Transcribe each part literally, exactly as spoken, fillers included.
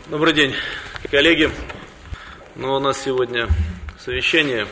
Добрый день, коллеги. Ну, у нас сегодня совещание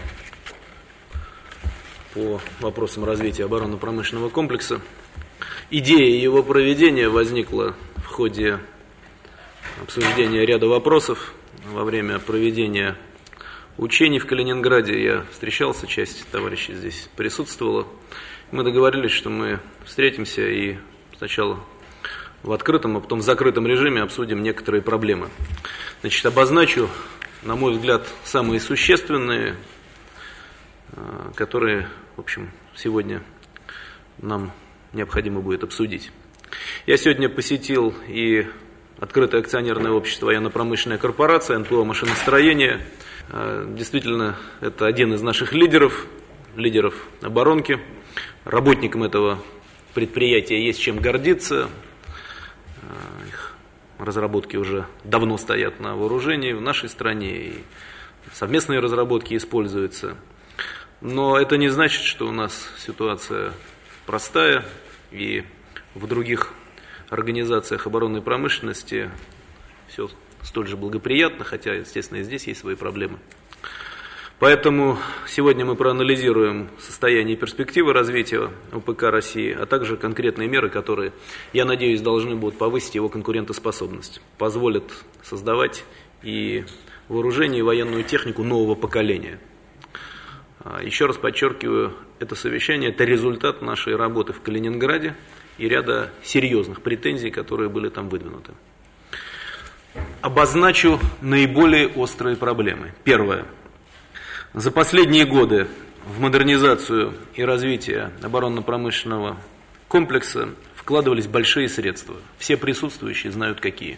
по вопросам развития оборонно-промышленного комплекса. Идея его проведения возникла в ходе обсуждения ряда вопросов во время проведения учений в Калининграде. Я встречался, часть товарищей здесь присутствовала. Мы договорились, что мы встретимся и сначала в открытом, а потом в закрытом режиме обсудим некоторые проблемы. Значит, обозначу, на мой взгляд, самые существенные, которые, в общем, сегодня нам необходимо будет обсудить. Я сегодня посетил и Открытое акционерное общество «Военно-промышленная корпорация», эн пэ о «Машиностроение». Действительно, это один из наших лидеров, лидеров оборонки. Работникам этого предприятия есть чем гордиться. Их разработки уже давно стоят на вооружении в нашей стране, и совместные разработки используются. Но это не значит, что у нас ситуация простая, и в других организациях оборонной промышленности все столь же благоприятно, хотя, естественно, и здесь есть свои проблемы. Поэтому сегодня мы проанализируем состояние и перспективы развития о пэ ка России, а также конкретные меры, которые, я надеюсь, должны будут повысить его конкурентоспособность, позволят создавать и вооружение, и военную технику нового поколения. Еще раз подчеркиваю, это совещание – это результат нашей работы в Калининграде и ряда серьезных претензий, которые были там выдвинуты. Обозначу наиболее острые проблемы. Первое. За последние годы в модернизацию и развитие оборонно-промышленного комплекса вкладывались большие средства. Все присутствующие знают, какие.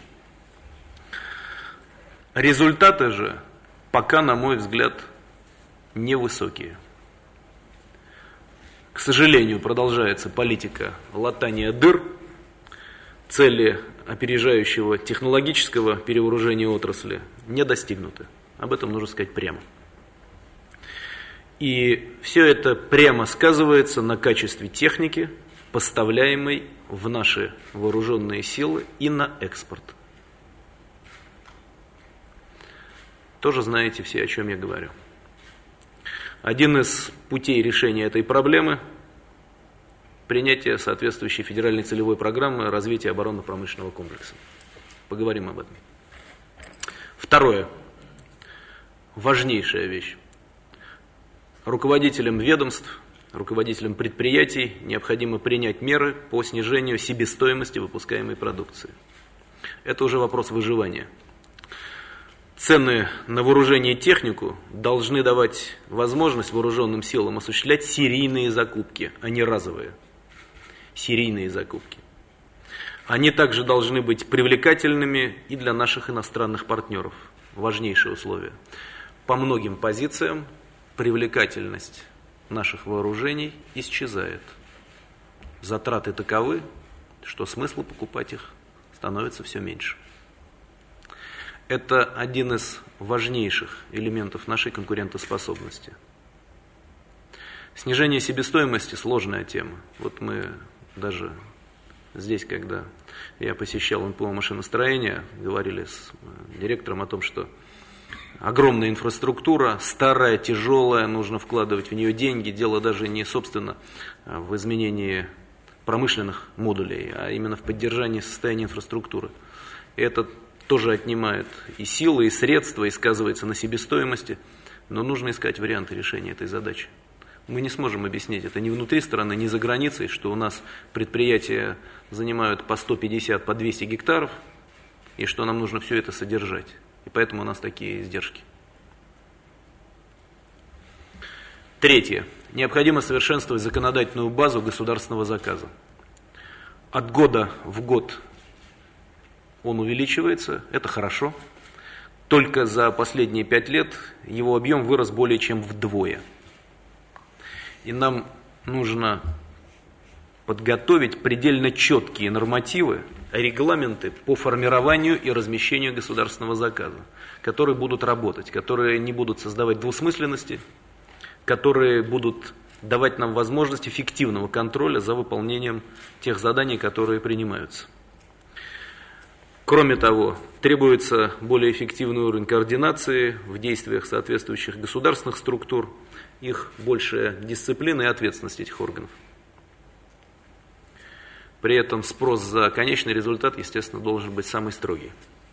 Результаты же пока, на мой взгляд, невысокие. К сожалению, продолжается политика латания дыр, цели опережающего технологического перевооружения отрасли не достигнуты. Об этом нужно сказать прямо. И все это прямо сказывается на качестве техники, поставляемой в наши вооруженные силы и на экспорт. Тоже знаете все, о чем я говорю. Один из путей решения этой проблемы – принятие соответствующей федеральной целевой программы развития оборонно-промышленного комплекса. Поговорим об этом. Второе. Важнейшая вещь. Руководителям ведомств, руководителям предприятий необходимо принять меры по снижению себестоимости выпускаемой продукции. Это уже вопрос выживания. Цены на вооружение и технику должны давать возможность вооруженным силам осуществлять серийные закупки, а не разовые. Серийные закупки. Они также должны быть привлекательными и для наших иностранных партнеров. Важнейшее условие. По многим позициям привлекательность наших вооружений исчезает. Затраты таковы, что смысла покупать их становится все меньше. Это один из важнейших элементов нашей конкурентоспособности. Снижение себестоимости – сложная тема. Вот мы даже здесь, когда я посещал эн пэ о «Машиностроение», говорили с директором о том, что огромная инфраструктура, старая, тяжелая, нужно вкладывать в нее деньги. Дело даже не, собственно, в изменении промышленных модулей, а именно в поддержании состояния инфраструктуры. И это тоже отнимает и силы, и средства, и сказывается на себестоимости, но нужно искать варианты решения этой задачи. Мы не сможем объяснить это ни внутри страны, ни за границей, что у нас предприятия занимают по сто пятьдесят, по двести гектаров, и что нам нужно все это содержать. И поэтому у нас такие издержки. Третье. Необходимо совершенствовать законодательную базу государственного заказа. От года в год он увеличивается, это хорошо. Только за последние пять лет его объем вырос более чем вдвое. И нам нужно подготовить предельно четкие нормативы, регламенты по формированию и размещению государственного заказа, которые будут работать, которые не будут создавать двусмысленности, которые будут давать нам возможность эффективного контроля за выполнением тех заданий, которые принимаются. Кроме того, Требуется более эффективный уровень координации в действиях соответствующих государственных структур, их большая дисциплина и ответственность этих органов. При этом спрос за конечный результат, естественно, должен быть самый строгий.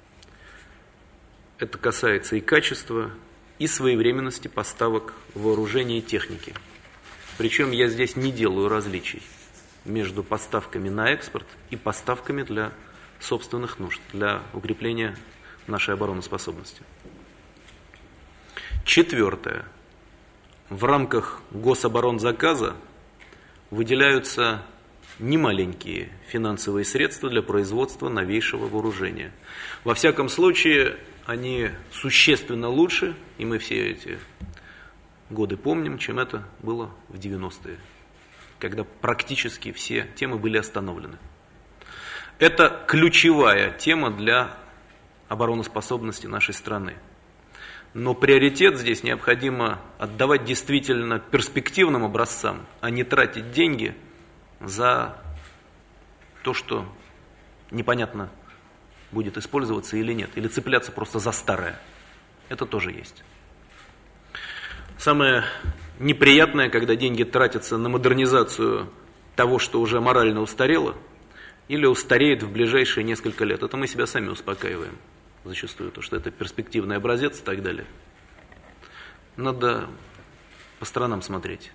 Это касается и качества, и своевременности поставок вооружения и техники. Причем я здесь не делаю различий между поставками на экспорт и поставками для собственных нужд, для укрепления нашей обороноспособности. Четвертое. В рамках гособоронзаказа выделяются немаленькие финансовые средства для производства новейшего вооружения. Во всяком случае, они существенно лучше, и мы все эти годы помним, чем это было в девяностые, когда практически все темы были остановлены. Это ключевая тема для обороноспособности нашей страны. Но приоритет здесь необходимо отдавать действительно перспективным образцам, а не тратить деньги за то, что непонятно будет использоваться или нет, или цепляться просто за старое. Это тоже есть. Самое неприятное, когда деньги тратятся на модернизацию того, что уже морально устарело, или устареет в ближайшие несколько лет. Это мы себя сами успокаиваем зачастую, то, что это перспективный образец и так далее. Надо по сторонам смотреть.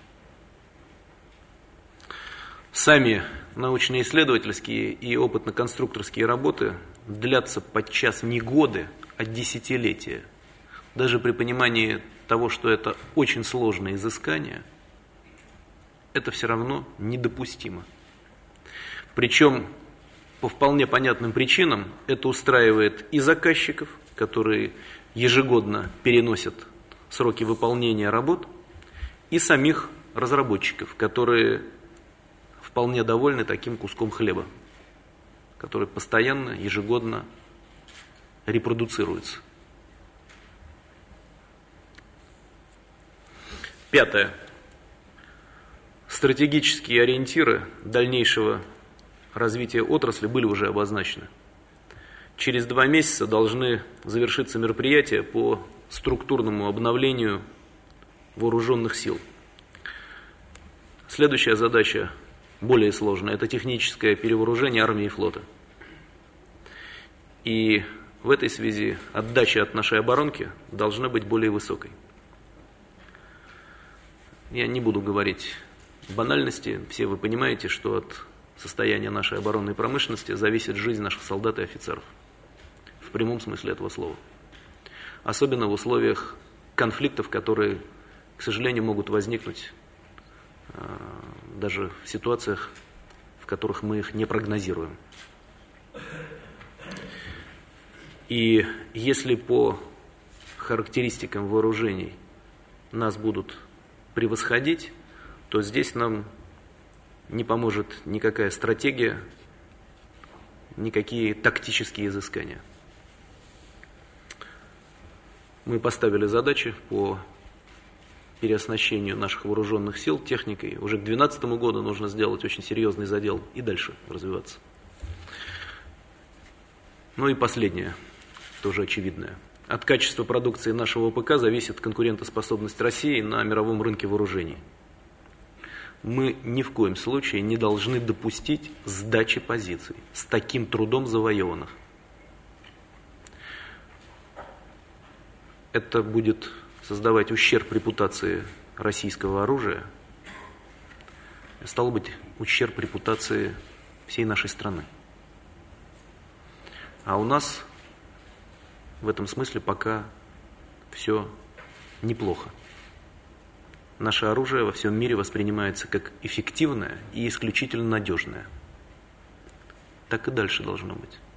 Сами научно-исследовательские и опытно-конструкторские работы длятся подчас не годы, а десятилетия. Даже при понимании того, что это очень сложное изыскание, это все равно недопустимо. Причем по вполне понятным причинам это устраивает и заказчиков, которые ежегодно переносят сроки выполнения работ, и самих разработчиков, которые вполне довольны таким куском хлеба, который постоянно, ежегодно репродуцируется. Пятое. Стратегические ориентиры дальнейшего развития отрасли были уже обозначены. Через два месяца должны завершиться мероприятия по структурному обновлению вооруженных сил. Следующая задача, более сложная, это техническое перевооружение армии и флота. И в этой связи отдача от нашей оборонки должна быть более высокой. Я не буду говорить банальности, все вы понимаете, что от состояния нашей оборонной промышленности зависит жизнь наших солдат и офицеров. В прямом смысле этого слова. Особенно в условиях конфликтов, которые, к сожалению, могут возникнуть э, даже в ситуациях, в которых мы их не прогнозируем. И если по характеристикам вооружений нас будут превосходить, то здесь нам не поможет никакая стратегия, никакие тактические изыскания. Мы поставили задачи по переоснащению наших вооруженных сил техникой. Уже к две тысячи двенадцатому году нужно сделать очень серьезный задел и дальше развиваться. Ну и последнее, тоже очевидное. От качества продукции нашего ВПК зависит конкурентоспособность России на мировом рынке вооружений. Мы ни в коем случае не должны допустить сдачи позиций с таким трудом завоеванных. Это будет создавать ущерб репутации российского оружия, стало быть, ущерб репутации всей нашей страны. А у нас в этом смысле пока все неплохо. Наше оружие во всем мире воспринимается как эффективное и исключительно надежное. Так и дальше должно быть.